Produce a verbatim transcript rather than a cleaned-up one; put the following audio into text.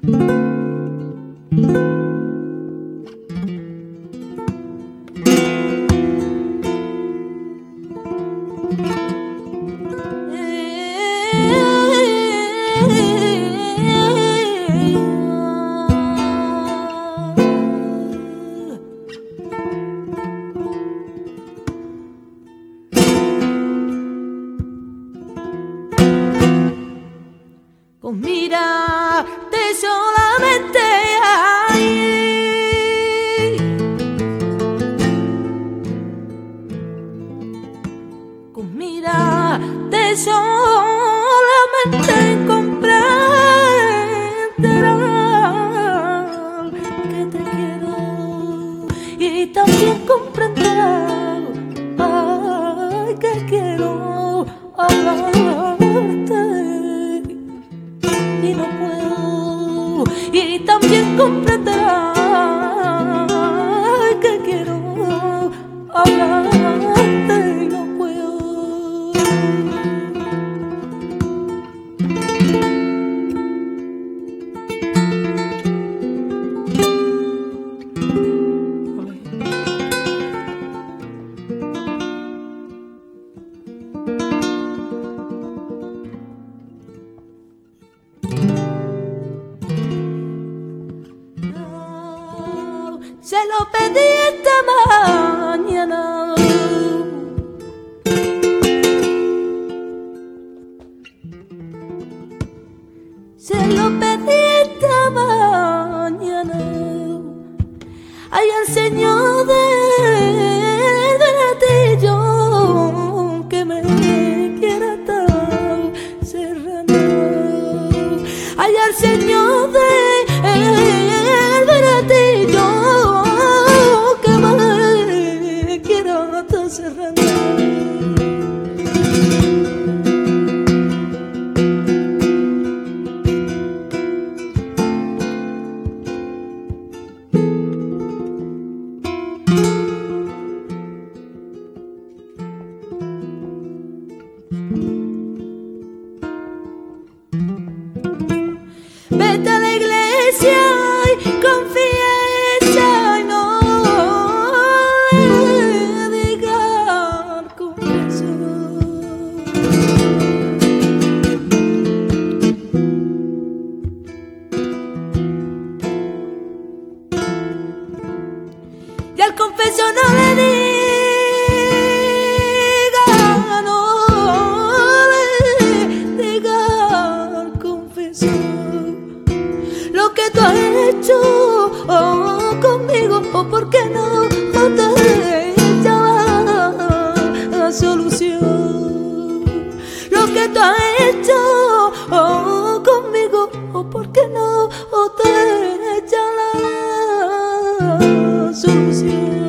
Con mirarte solamente ahí, con mirarte solamente comprenderán que te quiero y también comprenderán, ay, que quiero hablarte y no puedo, y también comprenderás que quiero hablarte y no puedo. Se lo pedí esta mañana, se lo pedí esta mañana, ay, al Señor del ratillo que me quiera tan serrano, ay, al Señor del ratillo que me quiera tan serrano. Vete a la iglesia y confiesa y no le digas confesión. Y al confesor no le digas, no le digas confesión lo que tú has hecho oh, conmigo, o oh, por qué no te echaba la solución. Lo que tú has hecho oh, conmigo, o oh, por qué no te echa la solución.